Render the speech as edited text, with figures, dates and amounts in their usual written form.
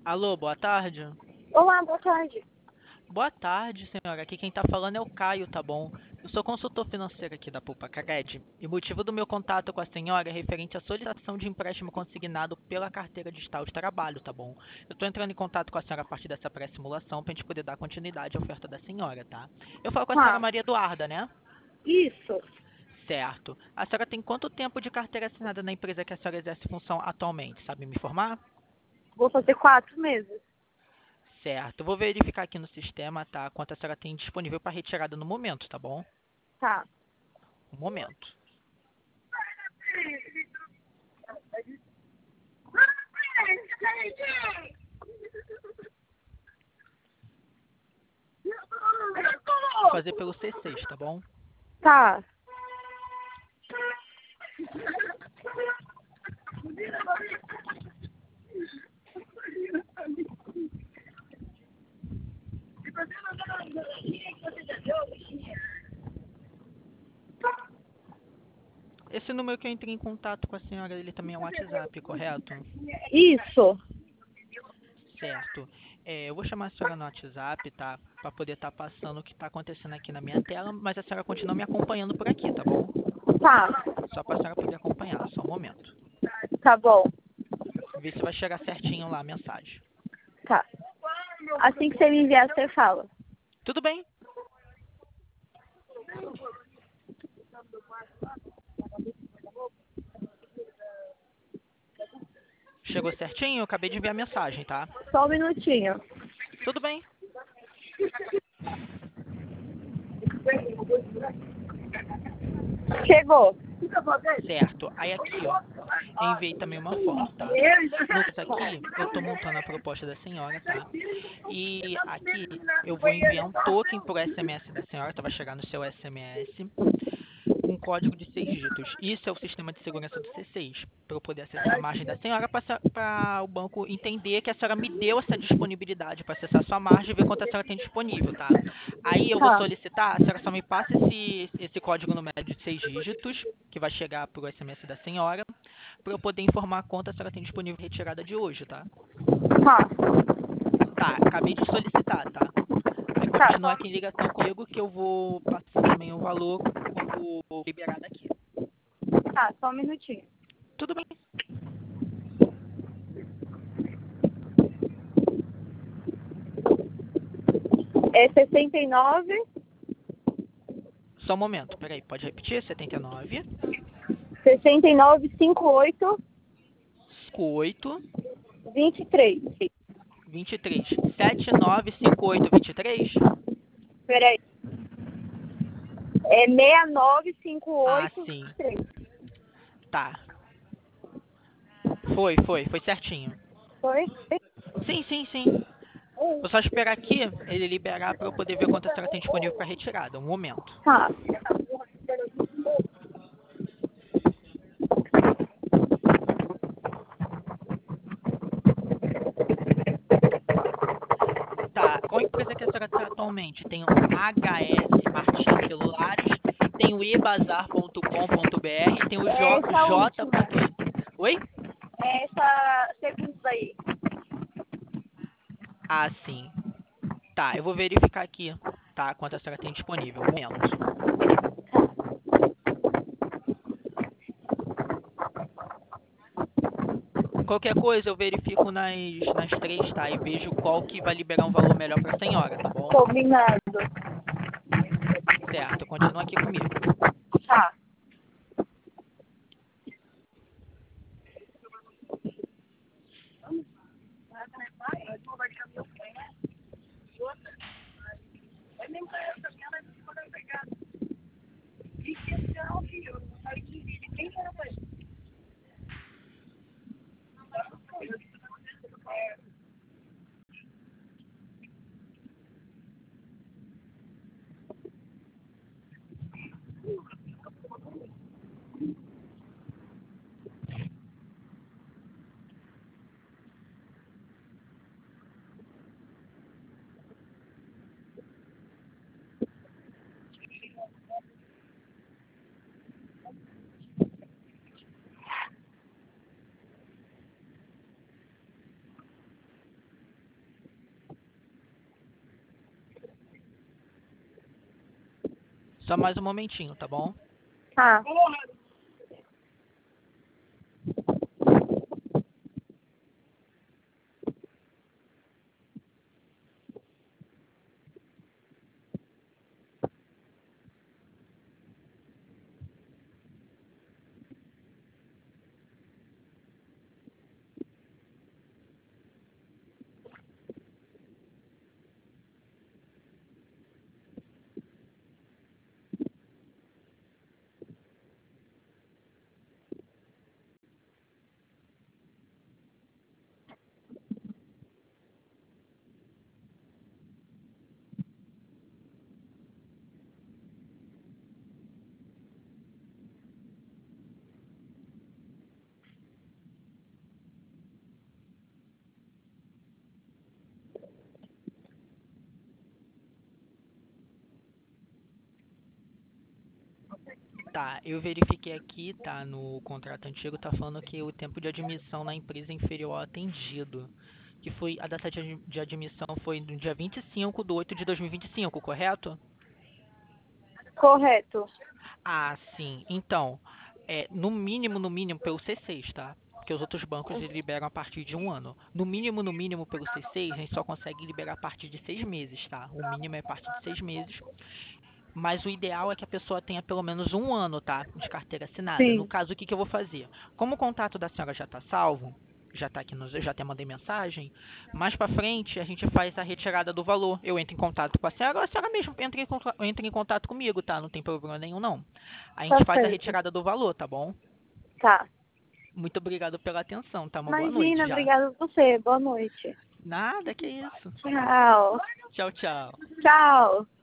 Alô, boa tarde. Olá, boa tarde. Boa tarde, senhora. Aqui quem está falando é o Caio, tá bom? Eu sou consultor financeiro aqui da Poupa Cred. E o motivo do meu contato com a senhora é referente à solicitação de empréstimo consignado pela carteira digital de trabalho, tá bom? Eu estou entrando em contato com a senhora a partir dessa pré-simulação para a gente poder dar continuidade à oferta da senhora, tá? Eu falo com a senhora Ah, Maria Eduarda, né? isso. Certo. A senhora tem quanto tempo de carteira assinada na empresa que a senhora exerce função atualmente? Sabe me informar? Vou fazer 4 meses. Certo. Vou verificar aqui no sistema, tá? Quanto a senhora tem disponível para retirada no momento, tá bom? Tá. Um momento. Vou fazer pelo C6, tá bom? Tá. Esse número que eu entrei em contato com a senhora, ele também é um WhatsApp, correto? Isso. Certo. Eu vou chamar a senhora no WhatsApp, tá? Para poder estar passando o que está acontecendo aqui na minha tela, mas a senhora continua me acompanhando por aqui, tá bom? Tá. Só para a senhora poder acompanhar, só um momento. Tá bom. Ver se vai chegar certinho lá a mensagem. Tá. Assim que você me enviar, você fala. Tudo bem? Chegou certinho? Eu acabei de enviar a mensagem, tá? Só um minutinho. Tudo bem. Chegou. Certo. Aí aqui, ó, eu enviei também uma foto, tá? No caso aqui, eu estou montando a proposta da senhora, tá? E aqui eu vou enviar um token por SMS da senhora, tá? Vai chegar no seu SMS com código de 6 dígitos. Isso é o sistema de segurança do C6, para eu poder acessar a margem da senhora, para o banco entender que a senhora me deu essa disponibilidade para acessar a sua margem e ver quanto a senhora tem disponível, tá? Aí eu vou Tá. solicitar, a senhora só me passa esse código numérico de 6 dígitos, que vai chegar para o SMS da senhora, para eu poder informar quanto a senhora tem disponível retirada de hoje, tá? Tá. Tá, acabei de solicitar, tá? Aí Tá. continua aqui em ligação comigo que eu vou passar também o valor quando liberar daqui. Tá, só um minutinho. Tudo bem? É 69, Só um momento, peraí, pode repetir? 79, 69, 58, 58, 23. 23. 7958 23? Peraí. É 69, Ah, 58, sim. 23. Tá. Foi certinho. Foi? Sim, sim, sim. Vou só esperar aqui ele liberar para eu poder ver quanto a senhora tem disponível para retirada. Um momento. Tá. Tá. Qual empresa que a senhora está atualmente? Tem o HS Martins Celulares, tem o ebazar.com.br, tem o É essa J. última. Oi? É essa segunda aí. Ah, sim. Tá, eu vou verificar aqui, tá? Quanto a senhora tem disponível. Um momento. Qualquer coisa eu verifico nas três, tá? E vejo qual que vai liberar um valor melhor para a senhora, tá bom? Combinado. Certo, continua aqui comigo. Tá. Só mais um momentinho, tá bom? Tá. Tá, eu verifiquei aqui, tá, no contrato antigo, tá falando que o tempo de admissão na empresa é inferior ao atendido. Que foi, a data de admissão foi no dia 25/8/2025, correto? Correto. Ah, sim. Então, no mínimo, pelo C6, tá? Porque os outros bancos eles liberam a partir de um ano. No mínimo, pelo C6, a gente só consegue liberar a partir de 6 meses, tá? O mínimo é a partir de 6 meses. Mas o ideal é que a pessoa tenha pelo menos um ano, tá? De carteira assinada. No Sim. caso, o que que eu vou fazer? Como o contato da senhora já está salvo, já está aqui, eu já até mandei mensagem, mais para frente a gente faz a retirada do valor. Eu entro em contato com a senhora, ou a senhora mesmo entra em contato comigo, tá? Não tem problema nenhum, não. A Tá gente faz a certo. retirada do valor, tá bom? Tá. Muito obrigado pela atenção, tá? Uma boa noite Imagina, já. obrigada a você. Boa noite. Nada, que isso. Tchau. Tchau, tchau. Tchau.